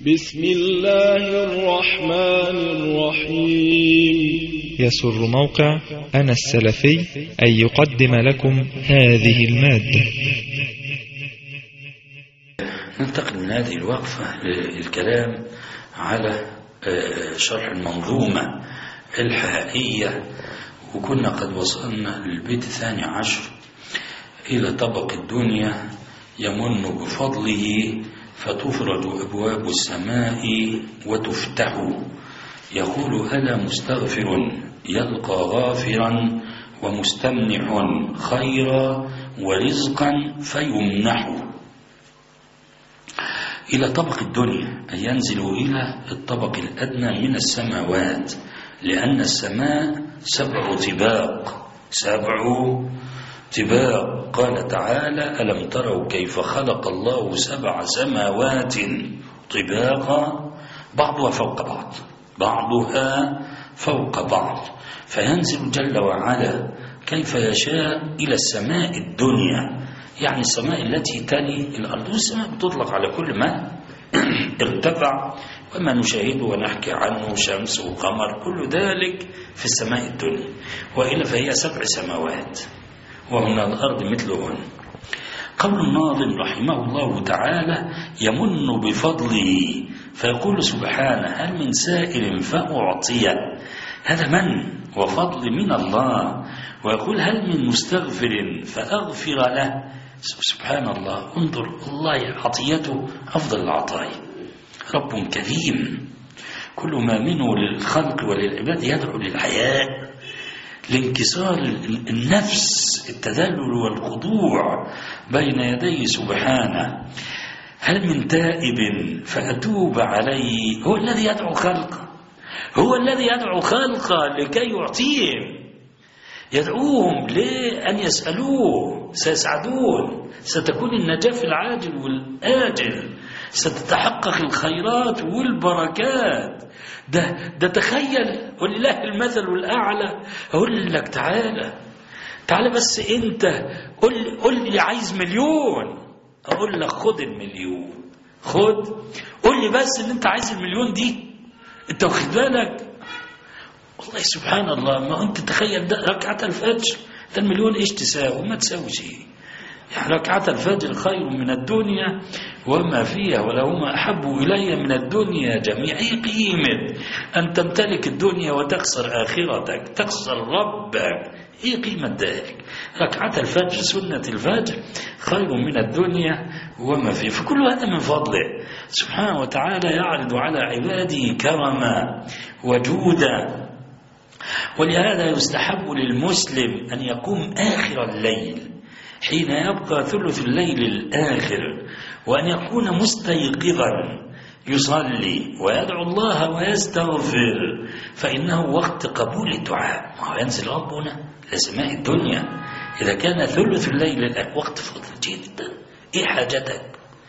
بسم الله الرحمن الرحيم. يسر موقع أنا السلفي أن يقدم لكم هذه المادة. ننتقل من هذه الوقفة للكلام على شرح المنظومة الحائية، وكنا قد وصلنا للبيت 12 إلى طبق الدنيا يمن بفضله فتفرج أبواب السماء وتفتح، يقول ألا مستغفر يلقى غافرا ومستمنح خيرا ورزقا فيمنح. إلى طبق الدنيا أي ينزل إلى الطبق الأدنى من السماوات، لأن السماء 7 طباق. قال تعالى ألم تروا كيف خلق الله 7 سماوات طباقا بعضها فوق بعض فينزل جل وعلا كيف يشاء إلى السماء الدنيا، يعني السماء التي تلي الأرض. والسماء بتطلق على كل ما ارتفع وما نشاهده ونحكي عنه، شمس وقمر، كل ذلك في السماء الدنيا. وإلا فهي 7 سماوات ومن الأرض مثلهن. قول الناظم رحمه الله تعالى يمن بفضله، فيقول سبحانه هل من سائل فأعطيه، هذا من وفضل من الله. ويقول هل من مستغفر فأغفر له، سبحان الله. انظر الله عطيته أفضل العطايا، رب كريم. كل ما منه للخلق وللعباد يدعو للحياء، لانكسار النفس، التذلل والخضوع بين يديه سبحانه. هل من تائب فأتوب عليه، هو الذي يدعو خلقه لكي يعطيهم، يدعوهم لأن يسألوه، سيسعدون، ستكون النجاة في العاجل والآجل، ستتحقق الخيرات والبركات. ده تخيل، ولله المثل الأعلى. أقول لك تعالى بس أنت قل لي عايز 1,000,000، أقول لك خد 1,000,000، قل لي بس إن أنت عايز 1,000,000 دي، أنت واخد بالك؟ والله سبحان الله. ما أنت تخيل ده ركعة الفجر، ده 1,000,000 إيش تساوي؟ ما تساوي شيء. يعني ركعة الفجر خير من الدنيا وما فيها، ولهما أحب إلي من الدنيا جميعا. إيه قيمة أن تمتلك الدنيا وتخسر آخرتك، تخسر ربك؟ إيه قيمة ذلك؟ ركعة الفجر، سنة الفجر، خير من الدنيا وما فيه. فكل هذا من فضله سبحانه وتعالى، يعرض على عباده كرما وجودا. ولهذا يستحب للمسلم أن يقوم آخر الليل حين يبقى ثلث الليل الآخر، وأن يكون مستيقظا يصلي ويدعو الله ويستغفر، فإنه وقت قبول الدعاء. ما هو ينزل ربنا لسماء الدنيا إذا كان ثلث الليل الآخر، وقت فضل جدا. إيه حاجتك؟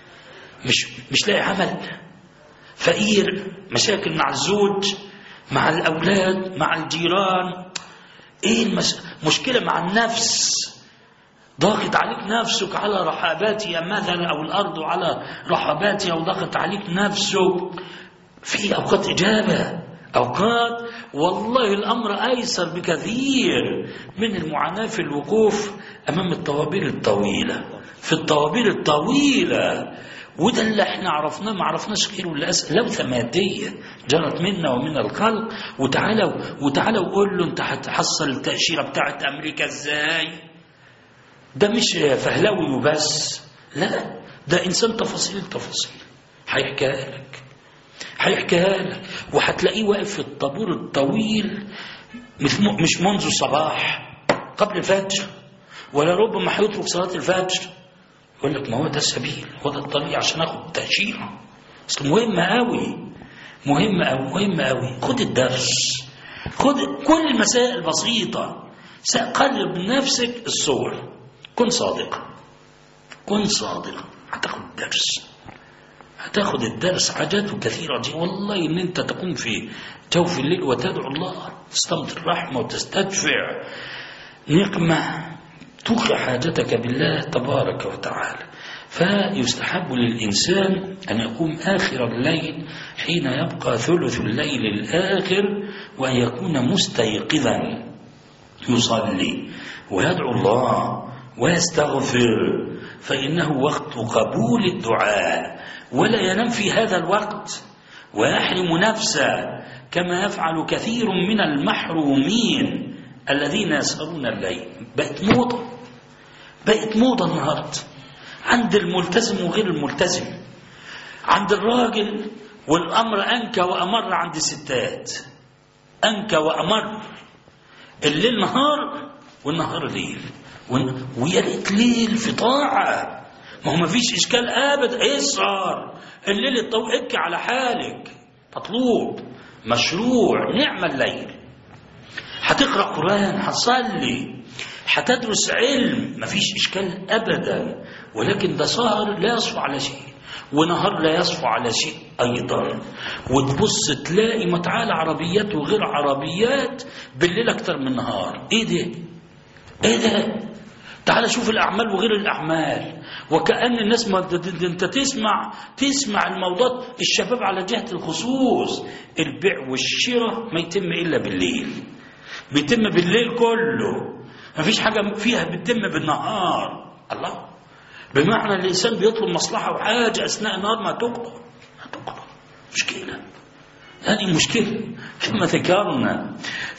مش لاقي عمل، فقير، مشاكل مع الزوج، مع الأولاد، مع الجيران، إيه مشكلة مع النفس، ضاغط عليك نفسك على رحاباتها مثلا، أو الأرض على رحاباتها وضاغط عليك نفسك. في أوقات إجابة، أوقات والله الأمر أيسر بكثير من المعاناة في الوقوف أمام الطوابير الطويلة، في الطوابير الطويلة. وده اللي احنا عرفناه، ما عرفناش غيره للأسف. لوثة مادية جرت منا ومن الخلق. وتعالوا وقول له انت هتحصل التأشيرة بتاعت أمريكا ازاي. ده مش فهلوي وبس، لا، ده إنسان تفاصيل هيحكيها لك، وهتلاقيه واقف في الطابور الطويل، مش منذ الصباح قبل الفجر، ولا ربما هيترك صلاة الفجر. يقول لك ما هو ده السبيل، هو ده الطريق عشان اخد تأشيرة. اصل مهمة قوي. خد الدرس، خد كل المسائل بسيطة، قرب من نفسك الصور، كن صادقة، هتاخد الدرس. حاجاته كثيرة دي والله، ان انت تقوم في جوف الليل وتدعو الله، تستمطر رحمة وتستدفع نقمة، توقع حاجتك بالله تبارك وتعالى. فيستحب للإنسان أن يقوم آخر الليل حين يبقى ثلث الليل الآخر، وأن يكون مستيقظا يصلي ويدعو الله ويستغفر، فإنه وقت قبول الدعاء، ولا ينام في هذا الوقت ويحرم نفسه كما يفعل كثير من المحرومين الذين يسهرون الليل. بقت موضة النهارده عند الملتزم وغير الملتزم، عند الراجل، والأمر أنكى وأمر عند الستات، أنكى وأمر. الليل نهار والنهار ليل، ويا ريت ليل في طاعة، ما هو ما فيش إشكال أبدا. اسهر الليل الطويل، ابكي على حالك، مطلوب مشروع، نعم الليل. هتقرأ قرآن، هتصلي، هتدرس علم، ما فيش إشكال أبدا. ولكن ده سهر لا يصفو على شيء، ونهار لا يصفو على شيء أيضا. وتبص تلاقي متعال عربيات وغير عربيات بالليل أكتر من النهار. إيه ده؟ إيه ده؟ تعال شوف الأعمال وغير الأعمال، وكأن الناس ما أنت تسمع الموضوع. الشباب على جهة الخصوص، البيع والشراء ما يتم إلا بالليل، بيتم بالليل كله، ما فيش حاجة فيها بتتم بالنهار. الله، بمعنى الإنسان بيطلب مصلحة وحاجة أثناء النهار ما تقدر مشكلة، هذه مشكلة كما ذكرنا.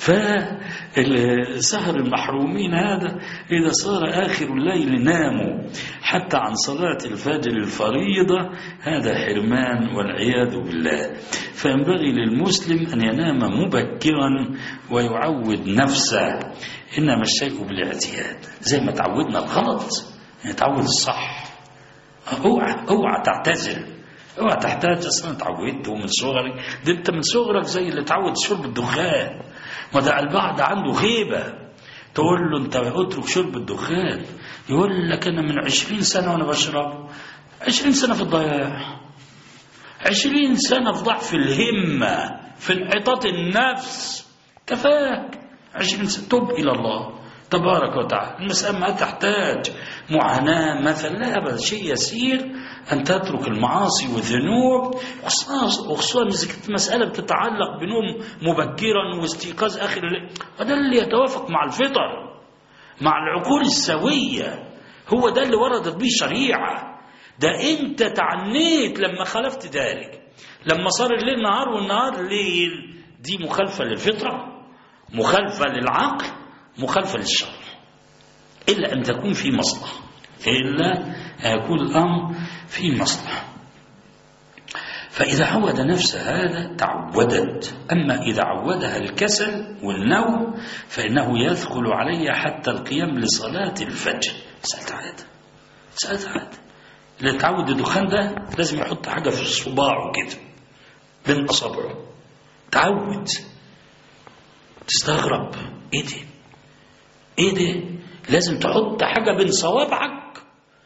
فسهر المحرومين هذا إذا صار آخر الليل ناموا حتى عن صلاة الفجر الفريضة، هذا حرمان والعياذ بالله. فينبغي للمسلم أن ينام مبكرا ويعود نفسه، إنما الشيء بالاعتياد، زي ما تعودنا الغلط نتعود الصح. اوعى تعتزل، اوعى تحتاج. اصلا تعودت من صغرك، ده انت من صغرك زي اللي تعود شرب الدخان. ما ده البعض عنده غيبه، تقول له انت اترك شرب الدخان، يقول لك انا من 20 سنه وانا بشرب. 20 سنه في الضياع، 20 سنه في ضعف الهمه، في انحطاط النفس، كفاك 20 سنه. تب الى الله تبارك وتعالى. المسألة ما تحتاج معاناة مثلا، لا أبدا، شيء يسير أن تترك المعاصي والذنوب، وخصوصا إذا كانت مسألة بتتعلق بنوم مبكرا واستيقاظ آخر الليل، وده اللي يتوافق مع الفطر، مع العقول السوية، هو ده اللي وردت به الشريعة. ده أنت تعنيت لما خالفت ذلك، لما صار الليل نهار والنهار ليل. دي مخالفة للفطرة، مخالفة للعقل، مخالفة للشرع، إلا أن تكون في مصلحة، إلا أن يكون الأمر في مصلحة. فإذا عود نفسه هذا تعودت. أما إذا عودها الكسل والنوم فإنه يثقل عليها حتى القيام لصلاة الفجر. سألت عادة اللي تعود الدخان ده لازم يحط حاجة في صباعه كده بين أصابعه، تعود. تستغرب، إيه ده؟ لازم تحط حاجة بين صوابعك،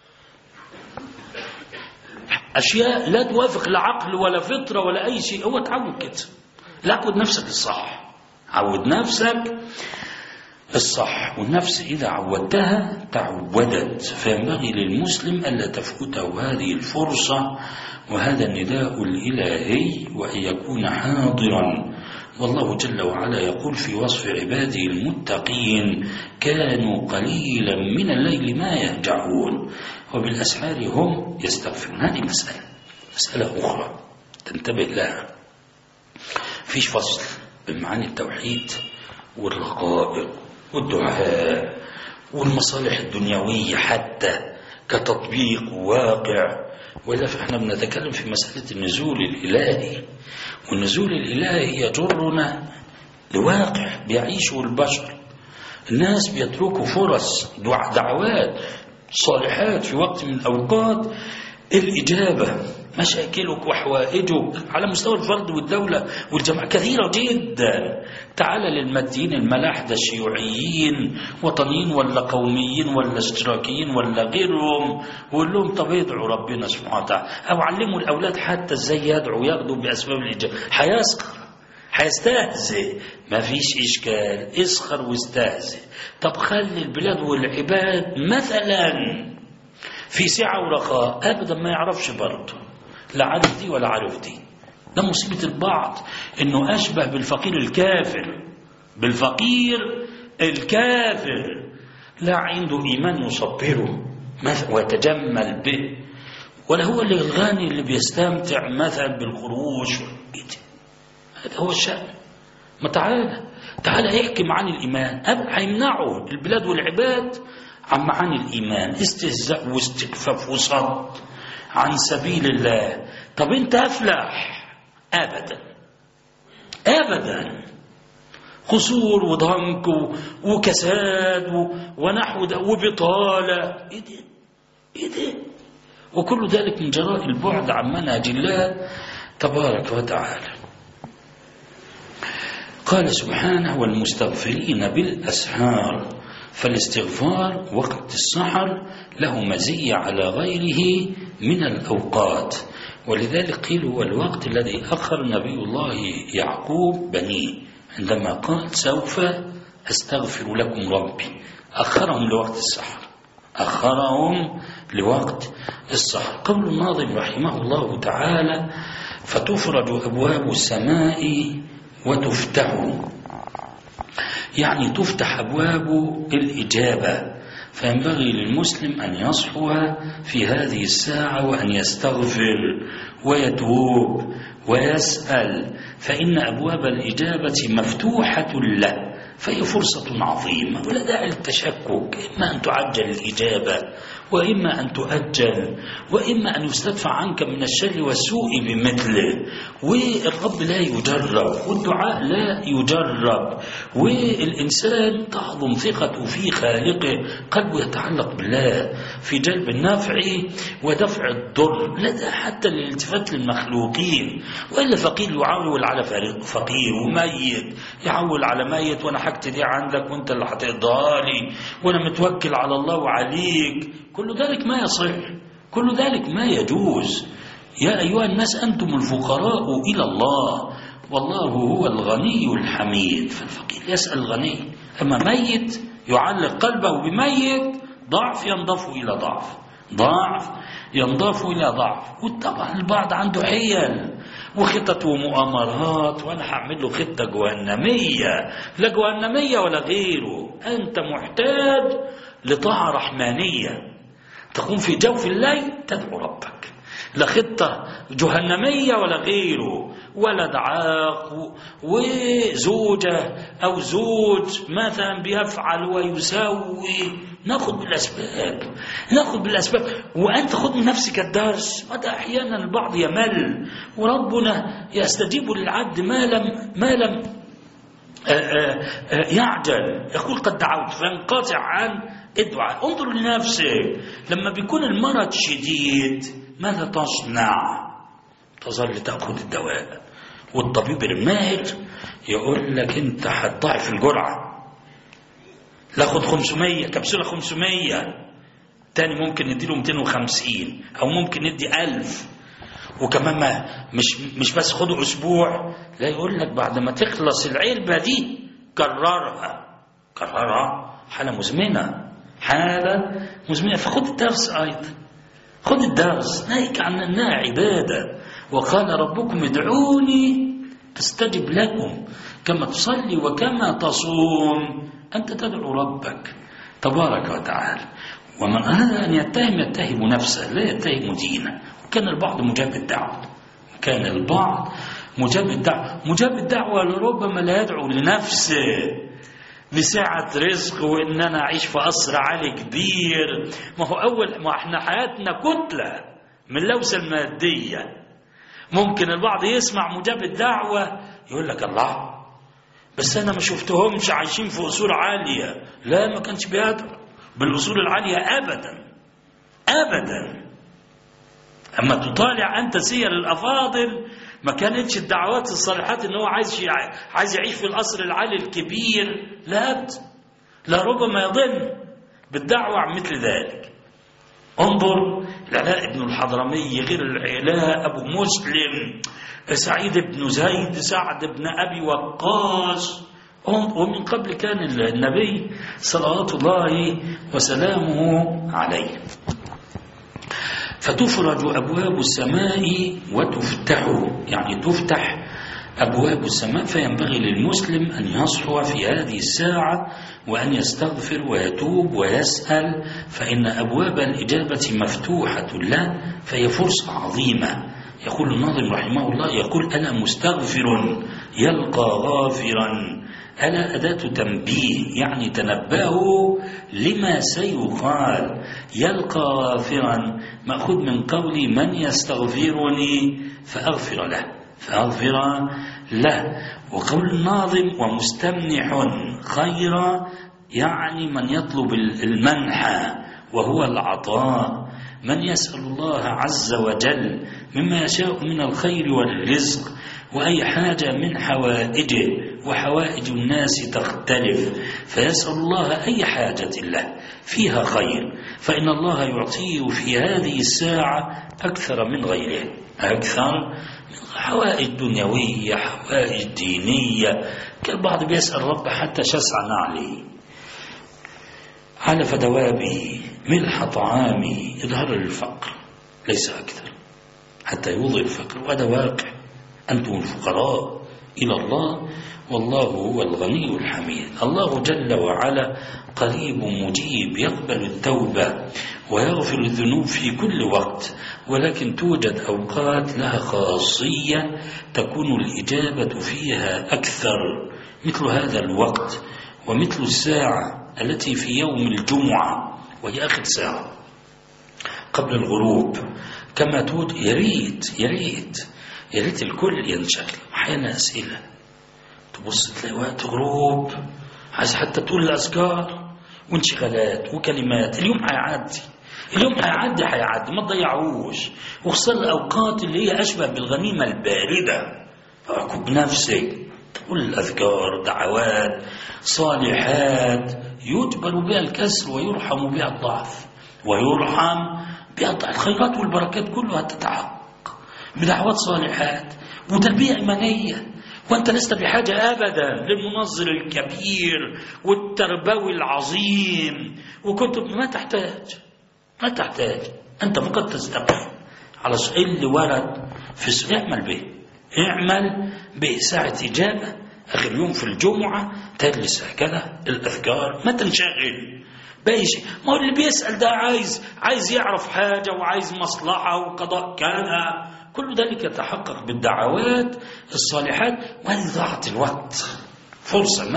أشياء لا توافق لا عقل ولا فطرة ولا أي شيء. هو تعود كده. لا، عود نفسك الصح، عود نفسك الصح. والنفس إذا عودتها تعودت. فينبغي للمسلم ألا تفوته هذه الفرصة وهذا النداء الإلهي، وأن يكون حاضرا. والله جل وعلا يقول في وصف عباده المتقين: كانوا قليلا من الليل ما يهجعون وبالأسحار هم يستغفرون. هذه مسألة أخرى تنتبه لها. فيش فصل بين معاني التوحيد والرقائق والدعاء والمصالح الدنيوية حتى كتطبيق واقع، وإلا فإحنا بنتكلم في مسألة النزول الإلهي، والنزول الإلهي يجرنا لواقع بيعيشه البشر. الناس بيتركوا فرص دعوات صالحات في وقت من الأوقات الإجابة، مشاكلك وحوائجك على مستوى الفرد والدولة والجماعة كثيرة جدا. تعال للماديين الملاحدة الشيوعيين، وطنيين ولا قوميين ولا اشتراكيين ولا غيرهم، وقول لهم طب يدعوا ربنا سبحانه وتعالى، أو علموا الأولاد حتى ازاي يدعوا، ياخدوا بأسباب الإجابة. هيسخر، هيستهزئ، ما فيش إشكال، اسخر واستهزئ. طب خلي البلاد والعباد مثلا في سعة ورخاء أبدا ما يعرفش برضه، لا عارف دي ولا عارف دي. ده مصيبة البعض، إنه أشبه بالفقير الكافر، بالفقير الكافر، لا عنده إيمان يصبره ويتجمل به، ولا هو اللي الغني اللي بيستمتع مثلا بالخروج. هذا هو الشأن. ما تعالى يحكم عن الإيمان، هيمنعه البلاد والعباد عن معاني الإيمان، استهزاء واستكفاف وصد عن سبيل الله. طب انت أفلح؟ أبدا أبدا، قصور وضنك وكساد ونحو ده وبطالة. إيه ده؟ وكل ذلك من جراء البعد عن منهج الله تبارك وتعالى. قال سبحانه: والمستغفرين بالأسحار، فالاستغفار وقت السحر له مزية على غيره من الأوقات، ولذلك قيل هو الوقت الذي أخر نبي الله يعقوب بنيه عندما قال: سوف أستغفر لكم ربي. أخرهم لوقت السحر، أخرهم لوقت السحر. قول الناظم رحمه الله تعالى: فتفرج أبواب السماء وتفتح، يعني تفتح أبواب الإجابة، فينبغي للمسلم أن يصحو في هذه الساعة وأن يستغفر ويتوب ويسأل، فإن أبواب الإجابة مفتوحة له، فهي فرصة عظيمة ولا داعي للتشكك. إما أن تعجل الإجابة وإما أن تؤجل، وإما أن يستدفع عنك من الشر والسوء بمثله. والرب لا يجرب والدعاء لا يجرب، والإنسان تعظم ثقته في خالقه، قلبه يتعلق بالله في جلب النفع ودفع الضر، لا حتى الالتفات للمخلوقين. وإلا فقير يعول على فقير، وميت يعول على ميت، وأنا حاجتي دي عندك وأنت اللي هتقضيها لي، وأنا متوكل على الله وعليك. كل ذلك ما يصح، كل ذلك ما يجوز. يا أيها الناس أنتم الفقراء إلى الله والله هو الغني الحميد. فالفقير يسأل الغني، أما ميت يعلق قلبه بميت، ضعف ينضاف إلى ضعف، ضعف ينضاف إلى ضعف. وطبعا البعض عنده حيل وخطط ومؤامرات، وأنا هعمل له خطة جهنمية، لا جهنمية ولا غيره. أنت محتاج لطاعة رحمانية تقوم في جوف الليل تدعو ربك، لا خطة جهنمية ولا غيره، ولا دعاق وزوجة أو زوج مثلا بيفعل ويسوي. ناخذ بالأسباب وأنت خذ من نفسك الدرس. متى أحيانا البعض يمل، وربنا يستجيب للعبد ما لم يعجل. يقول: قد دعوت، فينقطع عن الدعاء. انظر لنفسك لما بيكون المرض شديد ماذا تصنع؟ تظل تأخذ الدواء، والطبيب الماهر يقول لك انت هتضاعف الجرعة، لا خد 500 كبسولة، 500 تاني ممكن نديله 250 او ممكن ندي 1000. وكمان ما مش بس خده اسبوع، لا يقول لك بعد ما تخلص العلبة دي كررها. حالة مزمنة، فخد الدرس أيضا، خد الدرس. ناهيك عن أنها عبادة، وقال ربكم ادعوني أستجب لكم، كما تصلي وكما تصوم أنت تدعو ربك تبارك وتعالى. ومن أراد أن يتهم نفسه لا يتهم دينه. وكان البعض مجاب الدعوة لربما لا يدعو لنفسه بسعة رزق، وإن أنا أعيش في قصر عالي كبير. ما احنا حياتنا كتلة من لوسة المادية. ممكن البعض يسمع مجاب الدعوة يقول لك: الله، بس أنا ما شفتهمش عايشين في قصور عالية. لا، ما كانش بيدعو بالقصور العالية أبدا. أما تطالع أنت سير الأفاضل، ما كانتش الدعوات الصالحات إن هو عايز يعيش في القصر العالي الكبير. لا ربما يظن بالدعوة عن مثل ذلك. انظر العلاء بن الحضرمي، غير العلاء أبو مسلم، سعيد بن زيد، سعد بن أبي وقاص. ومن قبل كان النبي صلوات الله وسلامه عليه. فتفرج أبواب السماء وتفتح، يعني تفتح أبواب السماء. فينبغي للمسلم أن يصحو في هذه الساعة وأن يستغفر ويتوب ويسأل، فإن أبواب الإجابة مفتوحة له، فهي فرصة عظيمة. يقول الناظم رحمه الله، يقول ألا مستغفر يلقى غافرا، ألا أداة تنبيه، يعني تنبهوا لما سيقال. يلقى غافرا مأخذ من قولي من يستغفرني فأغفر له. وقول الناظم ومستمنح خيرا، يعني من يطلب المنح وهو العطاء، من يسأل الله عز وجل مما يشاء من الخير والرزق وأي حاجة من حوائجه، وحوائج الناس تختلف، فيسأل الله أي حاجة له فيها خير، فإن الله يعطيه في هذه الساعة أكثر من غيره، أكثر من حوائج دنيوية، حوائج دينية. كالبعض بيسأل رب حتى شسع نعلي، علف دوابي، ملح طعامي، يظهر الفقر ليس أكثر حتى يوضي الفقر. وهذا واقع، أنتم الفقراء إلى الله والله هو الغني الحميد. الله جل وعلا قريب مجيب، يقبل التوبة ويغفر الذنوب في كل وقت، ولكن توجد أوقات لها خاصية تكون الإجابة فيها أكثر، مثل هذا الوقت ومثل الساعة التي في يوم الجمعة وهي آخر ساعة قبل الغروب. كما توجد يا ريت الكل ينشغل. أحيانا أسئلة تبص تلاقي وقت غروب عايز حتى تقول الأذكار وانشغالات وكلمات. اليوم هيعدي ما تضيعوش، وخصوصا الأوقات اللي هي أشبه بالغنيمة الباردة. أعقب نفسك تقول الأذكار، دعوات صالحات يجبر بها الكسر ويرحم بها الضعف، الخيرات والبركات كلها تتحقق بدعوات صالحات وتربية إيمانية. وأنت لست بحاجة أبدا للمنظر الكبير والتربوي العظيم وكنت ما تحتاج. أنت فقط تستقيم على اللي ورد في اعمل به ساعة إجابة آخر يوم في الجمعة، تجلس هكذا الأذكار، ما تنشغل باقي شيء. ما هو اللي بيسأل ده عايز يعرف حاجة وعايز مصلحة وقضاء كذا، كل ذلك يتحقق بالدعوات الصالحات. وهذه ضاعت الوقت، فرصة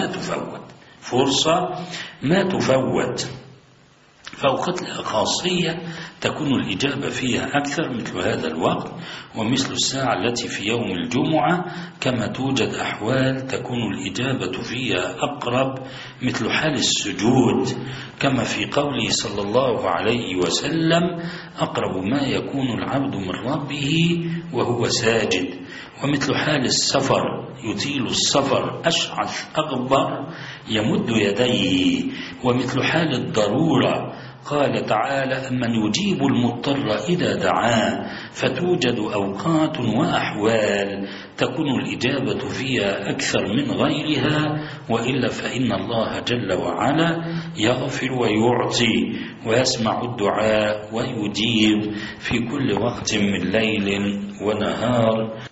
ما تفوت. فأوقات لها خاصية تكون الإجابة فيها أكثر، مثل هذا الوقت ومثل الساعة التي في يوم الجمعة. كما توجد أحوال تكون الإجابة فيها أقرب، مثل حال السجود، كما في قوله صلى الله عليه وسلم أقرب ما يكون العبد من ربه وهو ساجد. ومثل حال السفر، يطيل السفر أشعث أغبر يمد يديه. ومثل حال الضرورة، قال تعالى أمن يجيب المضطر إذا دعاه. فتوجد أوقات وأحوال تكون الإجابة فيها أكثر من غيرها، وإلا فإن الله جل وعلا يغفر ويعطي ويسمع الدعاء ويجيب في كل وقت من ليل ونهار.